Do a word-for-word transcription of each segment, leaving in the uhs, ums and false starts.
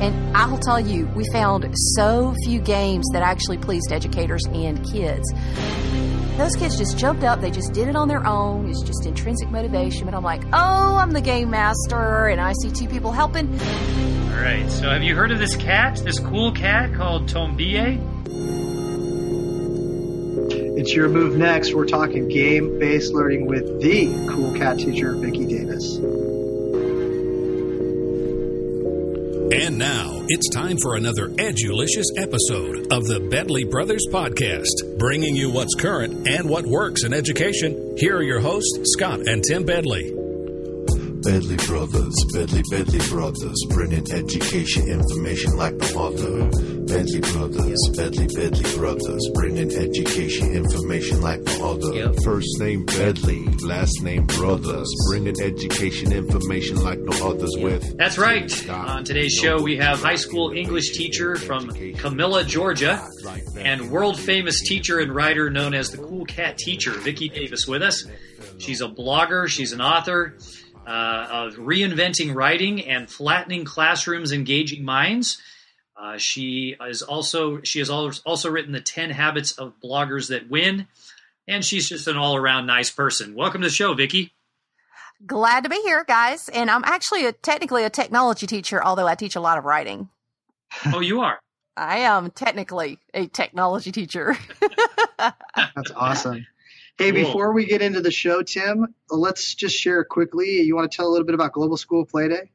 And I will tell you, we found so few games that actually pleased educators and kids. Those kids just jumped up. They just did it on their own. It's just intrinsic motivation. But I'm like, oh, I'm the game master, and I see two people helping. All right. So have you heard of this cat, this cool cat called Tombie? It's your move next. We're talking game-based learning with the cool cat teacher, Vicki Davis. And now, it's time for another edulicious episode of the Bedley Brothers Podcast, bringing you what's current and what works in education. Here are your hosts, Scott and Tim Bedley. Bedley Brothers, Bedley, Bedley Brothers, bringing education information like no other. Bedley Brothers, Bedley, Bedley Brothers, bringing education information like no other. Yep. First name Bedley, last name Brothers, bringing education information like no others with. That's right. On today's show, we have high school English teacher from Camilla, Georgia, and world famous teacher and writer known as the Cool Cat Teacher, Vicki Davis, with us. She's a blogger. She's an author. Uh, of reinventing writing and flattening classrooms, engaging minds. Uh, she is also she has also written the ten Habits of Bloggers That Win, and she's just an all-around nice person. Welcome to the show, Vicki. Glad to be here, guys. And I'm actually a, technically a technology teacher, although I teach a lot of writing. Oh, you are? I am technically a technology teacher. That's awesome. Hey, Cool. Before we get into the show, Tim, let's just share quickly. You want to tell a little bit about Global School Play Day?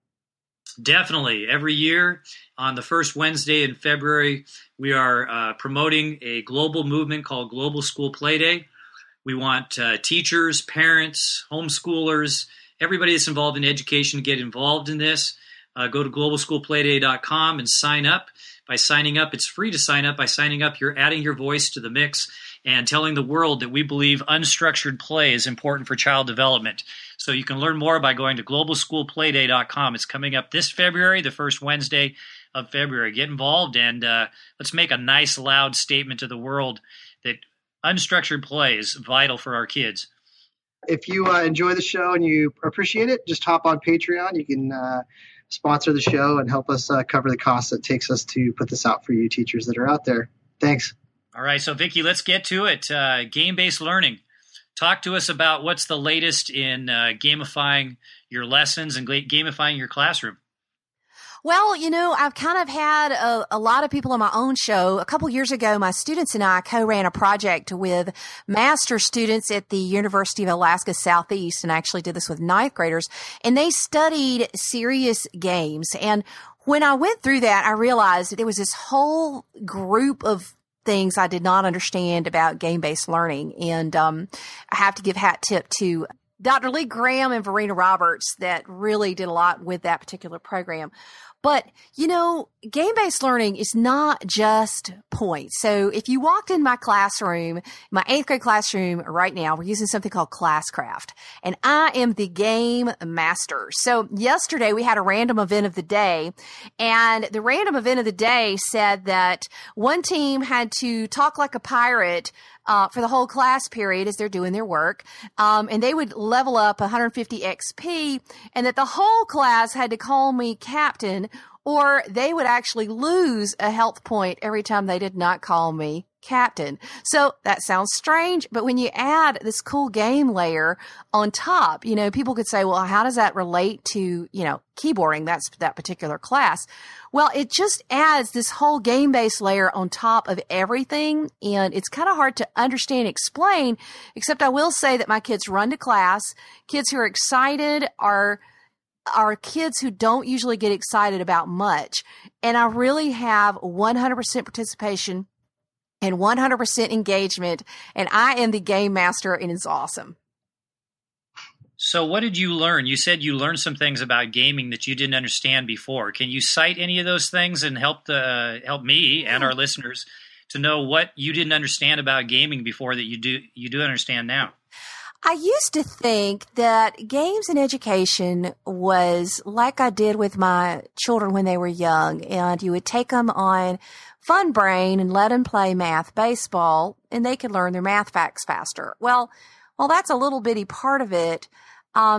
Definitely. Every year on the first Wednesday in February, we are uh, promoting a global movement called Global School Play Day. We want uh, teachers, parents, homeschoolers, everybody that's involved in education to get involved in this. Uh, go to global school play day dot com and sign up. By signing up, it's free to sign up. By signing up, you're adding your voice to the mix and telling the world that we believe unstructured play is important for child development. So you can learn more by going to global school play day dot com. It's coming up this February, the first Wednesday of February. Get involved and uh, let's make a nice, loud statement to the world that unstructured play is vital for our kids. If you uh, enjoy the show and you appreciate it, just hop on Patreon. You can uh, sponsor the show and help us uh, cover the costs it takes us to put this out for you teachers that are out there. Thanks. All right, so Vicki, let's get to it. Uh, game-based learning. Talk to us about what's the latest in uh, gamifying your lessons and gamifying your classroom. Well, you know, I've kind of had a, a lot of people on my own show. A couple years ago, my students and I co-ran a project with master students at the University of Alaska Southeast, and I actually did this with ninth graders, and they studied serious games. And when I went through that, I realized that there was this whole group of things I did not understand about game-based learning. And um, I have to give hat tip to Doctor Lee Graham and Verena Roberts that really did a lot with that particular program. But, you know, game-based learning is not just points. So if you walked in my classroom, my eighth grade classroom right now, we're using something called Classcraft, and I am the game master. So yesterday we had a random event of the day, and the random event of the day said that one team had to talk like a pirate Uh, for the whole class period as they're doing their work. Um, and they would level up one hundred fifty X P, and that the whole class had to call me captain, or they would actually lose a health point every time they did not call me captain. So that sounds strange, but when you add this cool game layer on top, you know, people could say, well, how does that relate to, you know, keyboarding? That's that particular class. Well, it just adds this whole game-based layer on top of everything, and it's kind of hard to understand and explain, except I will say that my kids run to class. Kids who are excited are are kids who don't usually get excited about much, and I really have one hundred percent participation and one hundred percent engagement, and I am the game master, and it's awesome. So what did you learn? You said you learned some things about gaming that you didn't understand before. Can you cite any of those things and help the help me and our listeners to know what you didn't understand about gaming before that you do you do understand now? I used to think that games in education was like I did with my children when they were young, and you would take them on Fun Brain and let them play math baseball, and they could learn their math facts faster. Well, well, that's a little bitty part of it. Um,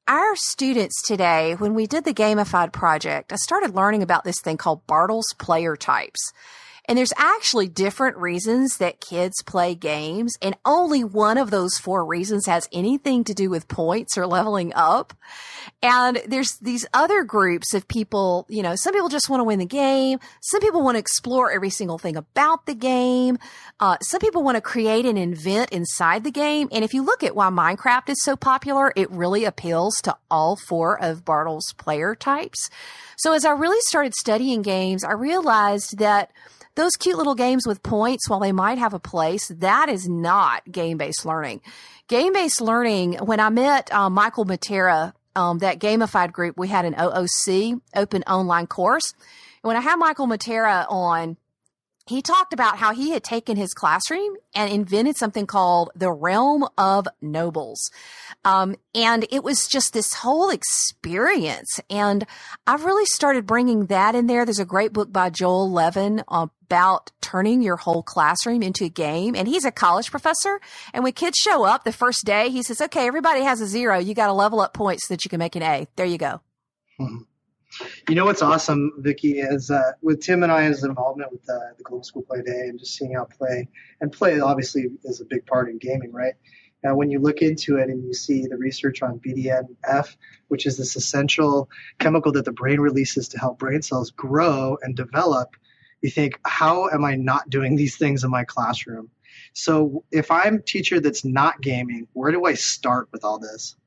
our students today, when we did the gamified project, I started learning about this thing called Bartle's player types. And there's actually different reasons that kids play games, and only one of those four reasons has anything to do with points or leveling up. And there's these other groups of people, you know, some people just want to win the game. Some people want to explore every single thing about the game. Uh, some people want to create and invent inside the game. And if you look at why Minecraft is so popular, it really appeals to all four of Bartle's player types. So as I really started studying games, I realized that those cute little games with points, while they might have a place, that is not game-based learning. Game-based learning, when I met uh, Michael Matera, um, that gamified group, we had an O O C, Open Online Course. And when I had Michael Matera on, he talked about how he had taken his classroom and invented something called the Realm of Nobles. Um, and it was just this whole experience. And I've really started bringing that in there. There's a great book by Joel Levin about turning your whole classroom into a game. And he's a college professor. And when kids show up the first day, he says, okay, everybody has a zero. You got to level up points so that you can make an A. There you go. Mm-hmm. You know what's awesome, Vicki, is uh, with Tim and I's involvement with uh, the Global School Play Day and just seeing how play, and play obviously is a big part in gaming, right? Now, when you look into it and you see the research on B D N F, which is this essential chemical that the brain releases to help brain cells grow and develop, you think, how am I not doing these things in my classroom? So if I'm a teacher that's not gaming, where do I start with all this?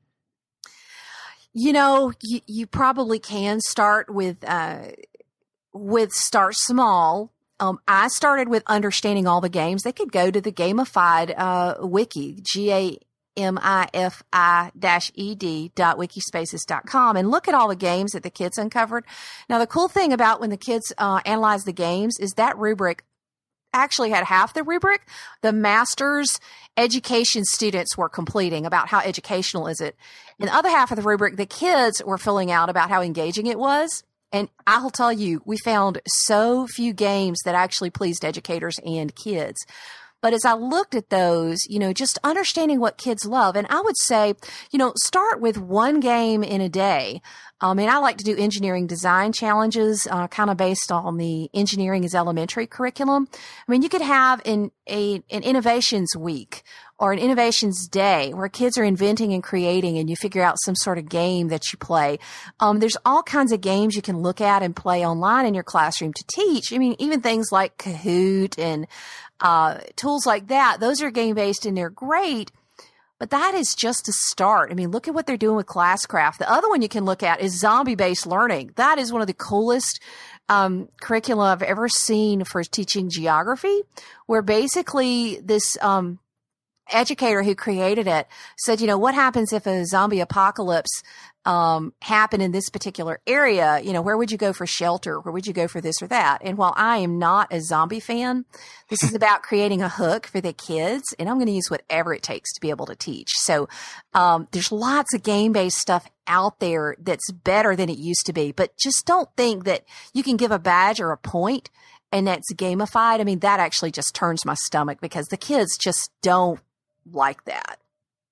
You know, you, you probably can start with, uh, with start small. Um, I started with understanding all the games. They could go to the gamified, uh, wiki, G A M I F I dash E D dot wikispaces dot com, and look at all the games that the kids uncovered. Now, the cool thing about when the kids, uh, analyze the games is that rubric actually had half the rubric the master's education students were completing about how educational is it. And the other half of the rubric, the kids were filling out about how engaging it was. And I'll tell you, we found so few games that actually pleased educators and kids. But as I looked at those, you know, just understanding what kids love, and I would say, you know, start with one game in a day. I mean, I like to do engineering design challenges, uh, kind of based on the engineering is elementary curriculum. I mean, you could have an, a, an innovations week or an innovations day where kids are inventing and creating and you figure out some sort of game that you play. Um, there's all kinds of games you can look at and play online in your classroom to teach. I mean, even things like Kahoot and uh, tools like that. Those are game-based and they're great. But that is just a start. I mean, look at what they're doing with Classcraft. The other one you can look at is zombie-based learning. That is one of the coolest um, curricula I've ever seen for teaching geography, where basically this um, educator who created it said, you know, what happens if a zombie apocalypse um, happened in this particular area? You know, where would you go for shelter? Where would you go for this or that? And while I am not a zombie fan, this is about creating a hook for the kids, and I'm going to use whatever it takes to be able to teach. So um, there's lots of game-based stuff out there that's better than it used to be, but just don't think that you can give a badge or a point and that's gamified. I mean, that actually just turns my stomach because the kids just don't like that.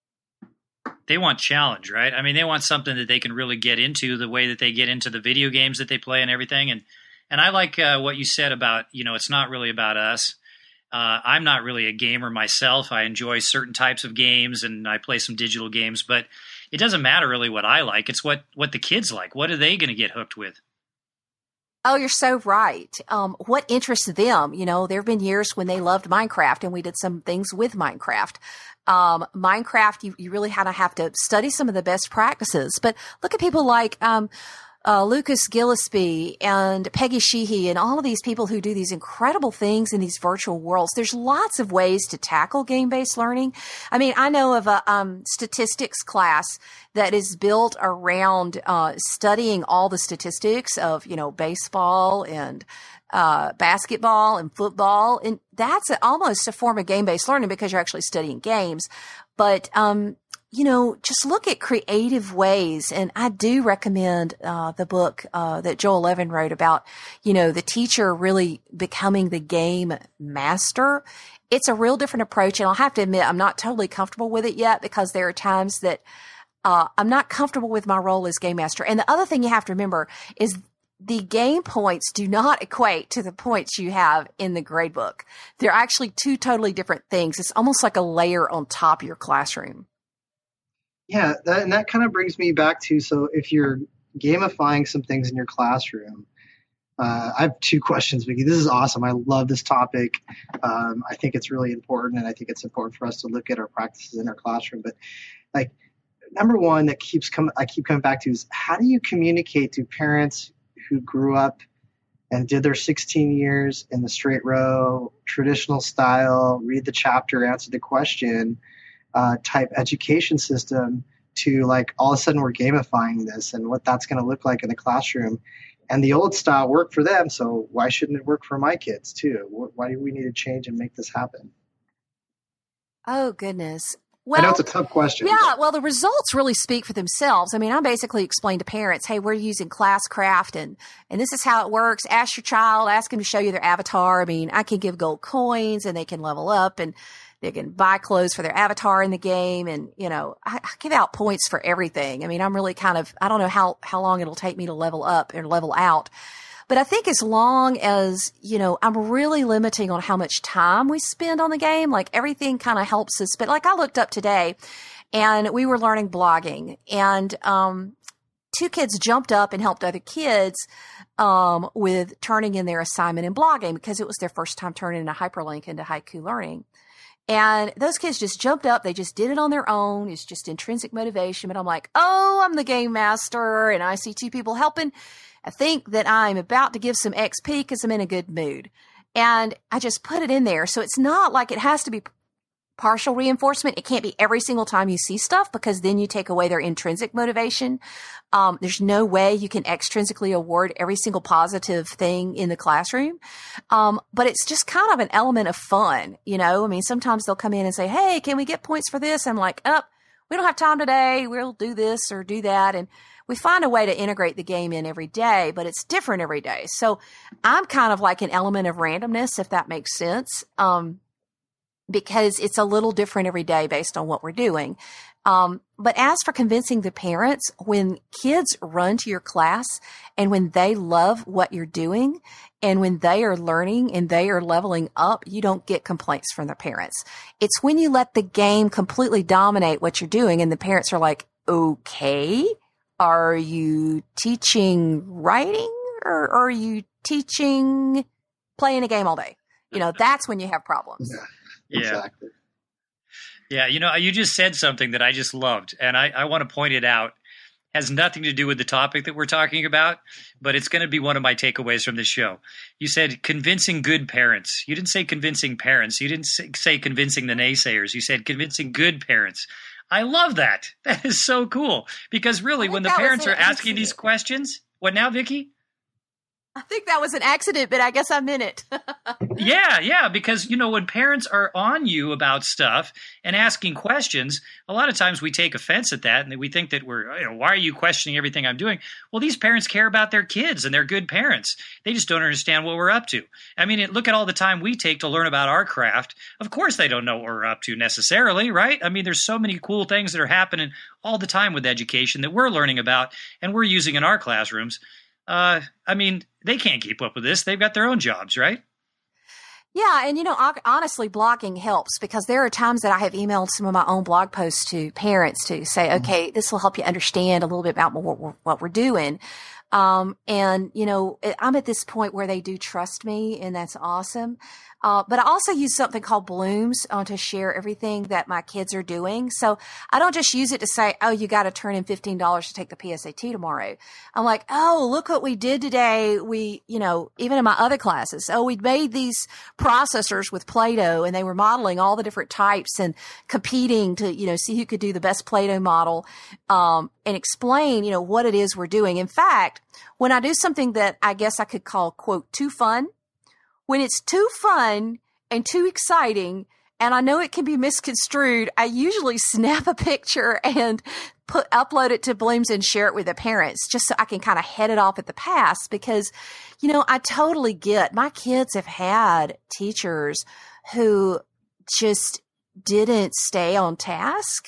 They want challenge, right? I mean, they want something that they can really get into the way that they get into the video games that they play and everything. And and I like uh, what you said about, you know, it's not really about us. Uh, I'm not really a gamer myself. I enjoy certain types of games and I play some digital games, but it doesn't matter really what I like. It's what, what the kids like. What are they going to get hooked with? Oh, you're so right. Um, what interests them? You know, there have been years when they loved Minecraft and we did some things with Minecraft. Um, Minecraft, you, you really kind of have to study some of the best practices. But look at people like um, uh, Lucas Gillespie and Peggy Sheehy and all of these people who do these incredible things in these virtual worlds. There's lots of ways to tackle game-based learning. I mean, I know of a um, statistics class that is built around uh, studying all the statistics of, you know, baseball and uh, basketball and football. And that's a, almost a form of game-based learning because you're actually studying games. But, um, you know, just look at creative ways. And I do recommend uh, the book uh, that Joel Levin wrote about, you know, the teacher really becoming the game master. It's a real different approach. And I'll have to admit, I'm not totally comfortable with it yet because there are times that uh, I'm not comfortable with my role as game master. And the other thing you have to remember is the game points do not equate to the points you have in the grade book. They're actually two totally different things. It's almost like a layer on top of your classroom. Yeah, that, and that kind of brings me back to, so if you're gamifying some things in your classroom, uh, I have two questions, Vicki. This is awesome. I love this topic. Um, I think it's really important, and I think it's important for us to look at our practices in our classroom. But like, number one that keeps coming, I keep coming back to is, how do you communicate to parents who grew up and did their sixteen years in the straight row, traditional style, read the chapter, answer the question, uh, type education system, to like all of a sudden we're gamifying this and what that's going to look like in the classroom. And the old style worked for them, so why shouldn't it work for my kids too? Why do we need to change and make this happen? Oh, goodness. Well, I know it's a tough question. Yeah, well, the results really speak for themselves. I mean, I basically explained to parents, hey, we're using Classcraft, and, and this is how it works. Ask your child, ask them to show you their avatar. I mean, I can give gold coins, and they can level up, and they can buy clothes for their avatar in the game. And, you know, I, I give out points for everything. I mean, I'm really kind of, I don't know how, how long it'll take me to level up or level out. But I think as long as, you know, I'm really limiting on how much time we spend on the game, like everything kind of helps us. But like I looked up today and we were learning blogging, and um, two kids jumped up and helped other kids um, with turning in their assignment in blogging because it was their first time turning in a hyperlink into Haiku Learning. And those kids just jumped up. They just did it on their own. It's just intrinsic motivation. But I'm like, oh, I'm the game master and I see two people helping. I think that I'm about to give some X P because I'm in a good mood. And I just put it in there. So it's not like it has to be partial reinforcement. It can't be every single time you see stuff because then you take away their intrinsic motivation. Um, there's no way you can extrinsically award every single positive thing in the classroom. Um, but it's just kind of an element of fun. You know, I mean, sometimes they'll come in and say, hey, can we get points for this? I'm like, oh, we don't have time today. We'll do this or do that. And we find a way to integrate the game in every day, but it's different every day. So I'm kind of like an element of randomness, if that makes sense, um, because it's a little different every day based on what we're doing. Um, but as for convincing the parents, when kids run to your class and when they love what you're doing and when they are learning and they are leveling up, you don't get complaints from the parents. It's when you let the game completely dominate what you're doing and the parents are like, okay, are you teaching writing or are you teaching playing a game all day? You know, that's when you have problems. Yeah, exactly. Yeah, you know, you just said something that I just loved, and I, I want to point it out. It has nothing to do with the topic that we're talking about, but it's going to be one of my takeaways from this show. You said convincing good parents. You didn't say convincing parents. You didn't say convincing the naysayers. You said convincing good parents. I love that. That is so cool. Because really, when the parents are asking these questions, what now, Vicki? I think that was an accident, but I guess I meant it. Yeah, yeah, because, you know, when parents are on you about stuff and asking questions, a lot of times we take offense at that and we think that we're, you know, why are you questioning everything I'm doing? Well, these parents care about their kids and they're good parents. They just don't understand what we're up to. I mean, look at all the time we take to learn about our craft. Of course they don't know what we're up to necessarily, right? I mean, there's so many cool things that are happening all the time with education that we're learning about and we're using in our classrooms. Uh, I mean, they can't keep up with this. They've got their own jobs, right? Yeah. And, you know, honestly, blogging helps because there are times that I have emailed some of my own blog posts to parents to say, okay, this will help you understand a little bit about what we're, what we're doing. Um, and, you know, I'm at this point where they do trust me, and that's awesome. Uh, but I also use something called Blooms uh, to share everything that my kids are doing. So I don't just use it to say, oh, you got to turn in fifteen dollars to take the P S A T tomorrow. I'm like, oh, look what we did today. We, you know, even in my other classes, oh, we made these processors with Play-Doh and they were modeling all the different types and competing to, you know, see who could do the best Play-Doh model, um, and explain, you know, what it is we're doing. In fact, when I do something that I guess I could call, quote, too fun, when it's too fun and too exciting, and I know it can be misconstrued, I usually snap a picture and put upload it to Blooms and share it with the parents just so I can kind of head it off at the pass because, you know, I totally get my kids have had teachers who just didn't stay on task.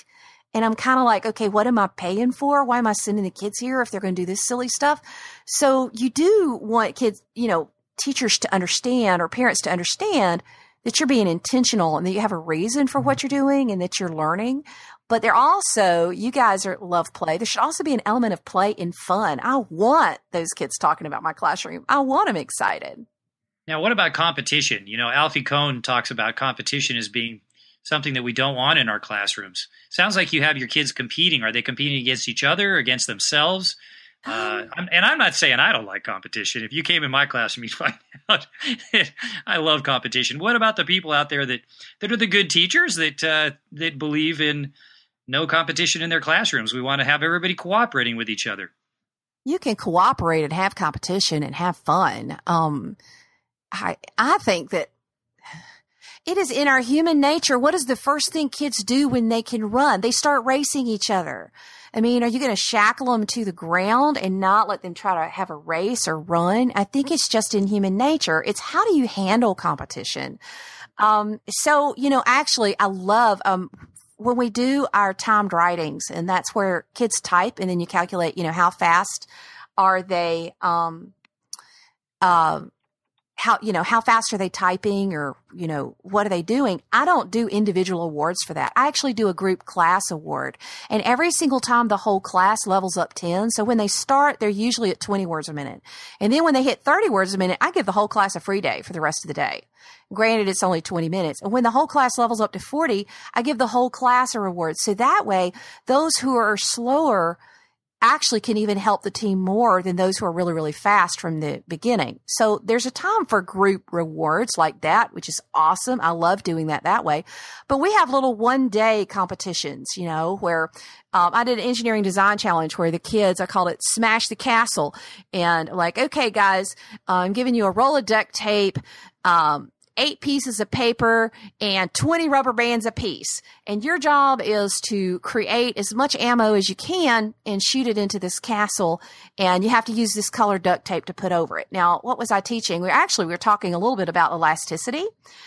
And I'm kind of like, okay, what am I paying for? Why am I sending the kids here if they're going to do this silly stuff? So you do want kids, you know, teachers to understand or parents to understand that you're being intentional and that you have a reason for what you're doing and that you're learning. But there also, you guys are love play. There should also be an element of play and fun. I want those kids talking about my classroom. I want them excited. Now, what about competition? You know, Alfie Kohn talks about competition as being something that we don't want in our classrooms. Sounds like you have your kids competing. Are they competing against each other, against themselves? Uh, I'm, and I'm not saying I don't like competition. If you came in my classroom, you'd find out I love competition. What about the people out there that, that are the good teachers that uh, that believe in no competition in their classrooms? We want to have everybody cooperating with each other. You can cooperate and have competition and have fun. Um, I I think that it is in our human nature. What is the first thing kids do when they can run? They start racing each other. I mean, are you going to shackle them to the ground and not let them try to have a race or run? I think it's just in human nature. It's how do you handle competition? Um, so, you know, actually, I love um, when we do our timed writings, and that's where kids type, and then you calculate, you know, how fast are they, um, uh, how, you know, how fast are they typing, or, you know, what are they doing? I don't do individual awards for that. I actually do a group class award. And every single time the whole class levels up ten. So when they start, they're usually at twenty words a minute. And then when they hit thirty words a minute, I give the whole class a free day for the rest of the day. Granted, it's only twenty minutes. And when the whole class levels up to forty, I give the whole class a reward. So that way, those who are slower actually can even help the team more than those who are really, really fast from the beginning. So there's a time for group rewards like that, which is awesome. I love doing that that way. But we have little one day competitions, you know, where um, I did an engineering design challenge where the kids, I called it Smash the Castle. And like, okay, guys, I'm giving you a roll of duct tape, um, eight pieces of paper and twenty rubber bands a piece. And your job is to create as much ammo as you can and shoot it into this castle. And you have to use this colored duct tape to put over it. Now, what was I teaching? We actually, we were talking a little bit about elasticity,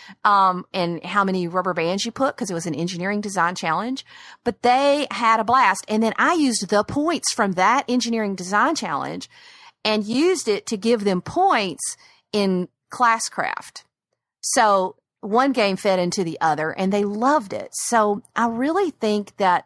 um, and how many rubber bands you put, because it was an engineering design challenge, but they had a blast. And then I used the points from that engineering design challenge and used it to give them points in Classcraft. So one game fed into the other, and they loved it. So I really think that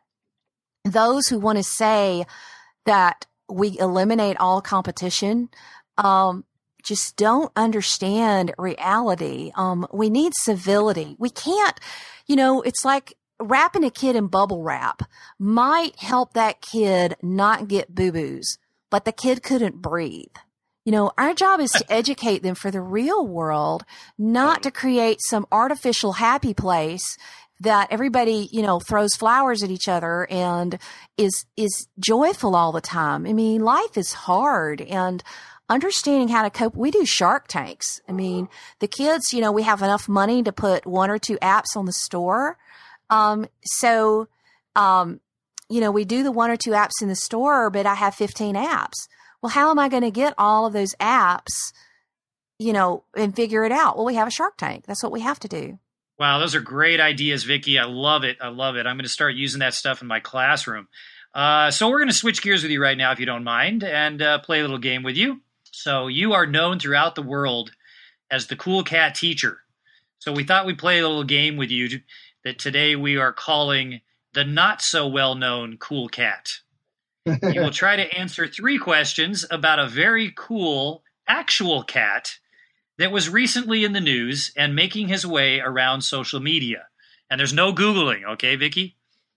those who want to say that we eliminate all competition um, just don't understand reality. Um, we need civility. We can't, you know, it's like wrapping a kid in bubble wrap might help that kid not get boo-boos, but the kid couldn't breathe. You know, our job is to educate them for the real world, not to create some artificial happy place that everybody, you know, throws flowers at each other and is, is joyful all the time. I mean, life is hard, and understanding how to cope. We do Shark Tanks. I mean, the kids, you know, we have enough money to put one or two apps on the store. Um, so, um, you know, we do the one or two apps in the store, but I have fifteen apps. Well, how am I going to get all of those apps, you know, and figure it out? Well, we have a Shark Tank. That's what we have to do. Wow, those are great ideas, Vicki. I love it. I love it. I'm going to start using that stuff in my classroom. Uh, so we're going to switch gears with you right now, if you don't mind, and uh, play a little game with you. So you are known throughout the world as the Cool Cat Teacher. So we thought we'd play a little game with you that today we are calling the not-so-well-known Cool Cat. You will try to answer three questions about a very cool actual cat that was recently in the news and making his way around social media. And there's no Googling, okay, Vicki?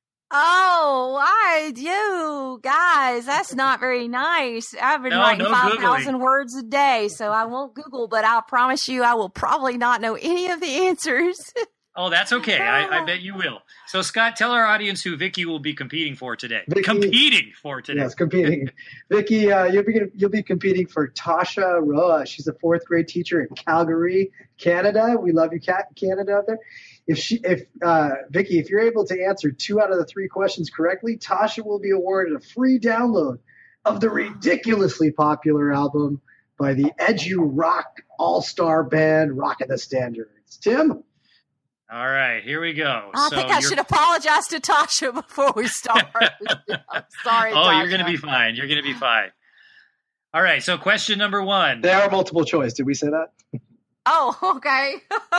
Oh, I do. Guys, that's not very nice. I've been no, writing no five thousand words a day, so I won't Google, but I promise you I will probably not know any of the answers. Oh, that's okay. I, I bet you will. So, Scott, tell our audience who Vicki will be competing for today. Vicki, competing for today. Yes, competing. Vicki, uh, you'll be you'll be competing for Tasha Roa. She's a fourth grade teacher in Calgary, Canada. We love you, Canada, out there. If she, if uh, Vicki, if you're able to answer two out of the three questions correctly, Tasha will be awarded a free download of the ridiculously popular album by the Edu Rock All-Star band Rockin' the Standards. Tim? All right, here we go. I so think I you're... should apologize to Tasha before we start. I'm sorry, Oh, Tasha. you're going to be fine. You're going to be fine. All right, so question number one. They are multiple choice. Did we say that? Oh, okay.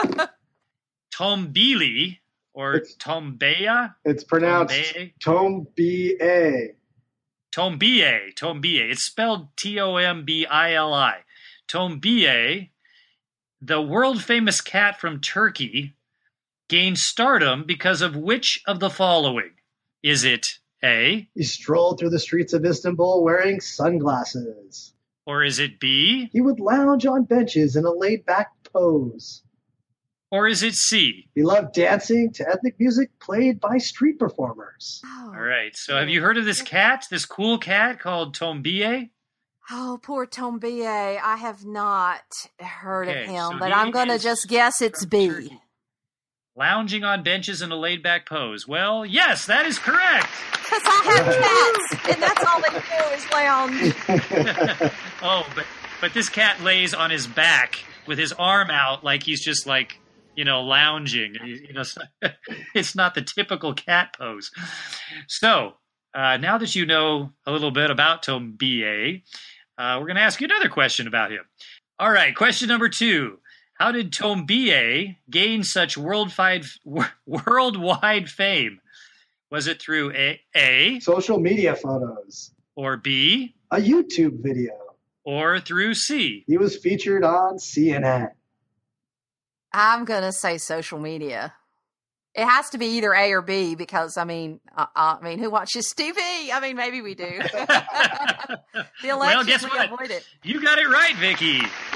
Tombili or It's- Tombeya? It's pronounced Tombie. Tombie. Tombie. It's spelled T O M B I L I. Tombie, the world-famous cat from Turkey, gained stardom because of which of the following? Is it A, He strolled through the streets of Istanbul wearing sunglasses. or is it B, He would lounge on benches in a laid-back pose. or is it C? He loved dancing to ethnic music played by street performers. Oh, All right, so have you heard of this cat, this cool cat called Tombie? oh, poor Tombie. I have not heard Okay, of him, so but he I'm going to is just guess it's from B. Turkey. Lounging on benches in a laid-back pose. Well, yes, that is correct. Because I have cats, and that's all they do is lounge. Oh, but but this cat lays on his back with his arm out like he's just like, you know, lounging. You know, it's not the typical cat pose. So uh, now that you know a little bit about Tombie, uh, we're going to ask you another question about him. All right, question number two. How did Tombie gain such worldwide worldwide fame? Was it through A, A Social media photos. or B A YouTube video. or through C? He was featured on C N N. I'm going to say social media. It has to be either A or B because, I mean, uh, uh, I mean, who watches T V? I mean, maybe we do. The election, Well, guess we what? avoid it. You got it right, Vicky.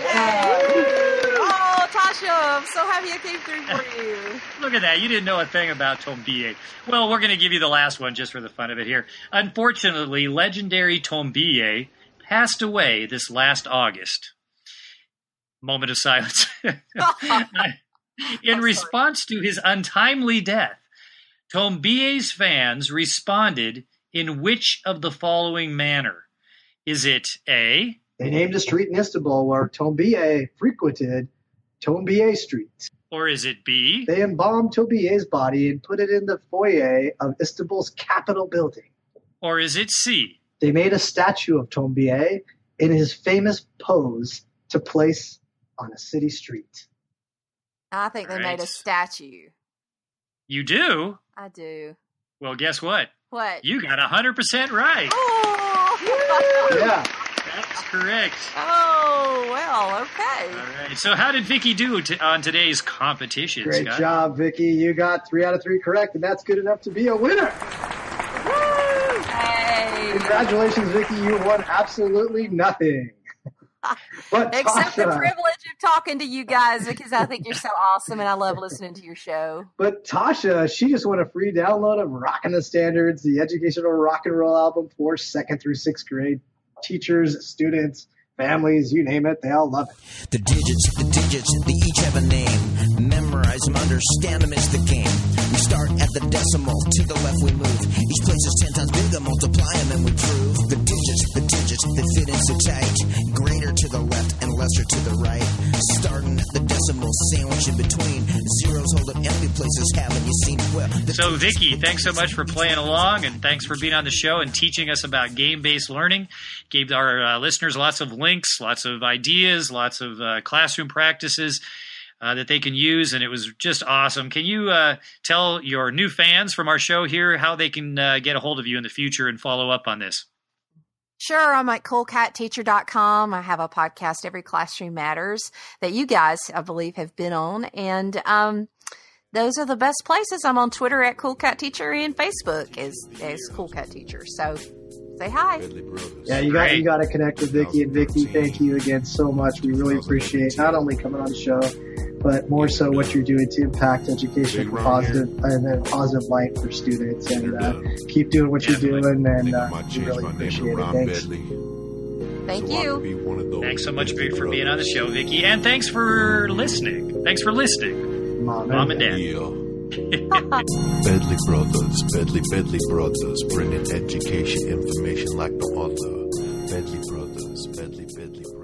Oh, Tasha, I'm so happy I came through for you. Look at that. You didn't know a thing about Tombie. Well, we're going to give you the last one just for the fun of it here. Unfortunately, legendary Tombie passed away this last August. Moment of silence. In response to his untimely death, Tombie's fans responded in which of the following manner? Is it A, They named a street in Istanbul where Tombie frequented Tombie Street. or is it B, They embalmed Tombie's body and put it in the foyer of Istanbul's Capitol building. or is it C? They made a statue of Tombie in his famous pose to place on a city street. I think they Right. made a statue. You do? I do. Well, guess what? What? You got one hundred percent right. Oh! Yeah. That's correct. Oh, well, okay. All right. So how did Vicky do t- on today's competition, Great Scott? job, Vicky. You got three out of three correct, and that's good enough to be a winner. Woo! Hey. Congratulations, Vicky. You won absolutely nothing. But Except the Tasha, privilege of talking to you guys because I think you're so awesome and I love listening to your show. but Tasha, she just won a free download of Rockin' the Standards, the educational rock and roll album for second through sixth grade teachers, students, families, you name it, they all love it. The digits, the digits, they each have a name. Memorize them, understand them is the game. We start at the decimal, to the left we move. Each place is ten times bigger, multiply them and we prove. The digits, the digits, they fit in so tight. Greater to the left and lesser to the right. Starting at the decimal, sandwich in between. Zeros hold up empty places, haven't you seen? Well, the So, Vicky, thanks so much for playing along, and thanks for being on the show and teaching us about game-based learning. Gave our uh, listeners lots of links, lots of ideas, lots of uh, classroom practices uh, that they can use, and it was just awesome. Can you uh, tell your new fans from our show here how they can uh, get a hold of you in the future and follow up on this? Sure, I'm at cool cat teacher dot com. I have a podcast, Every Classroom Matters, that you guys, I believe, have been on. And um, those are the best places. I'm on Twitter at CoolCatTeacher and Facebook as, as CoolCatTeacher. So say hi. Yeah, you got Great. you got to connect with Vicky, and Vicky, thank you again so much. We really appreciate not only coming on the show, but more so what you're doing to impact education for positive and a positive light for students. And uh, keep doing what you're doing, and uh, we really appreciate it. Thanks. Thank you. Thanks so much Vic, for being on the show, Vicky, and thanks for listening. Thanks for listening, Mom, Mom and Dad. Bedley Brothers, Bedley, Bedley Brothers, bringing education information like no other. Bedley Brothers, Bedley, Bedley Brothers.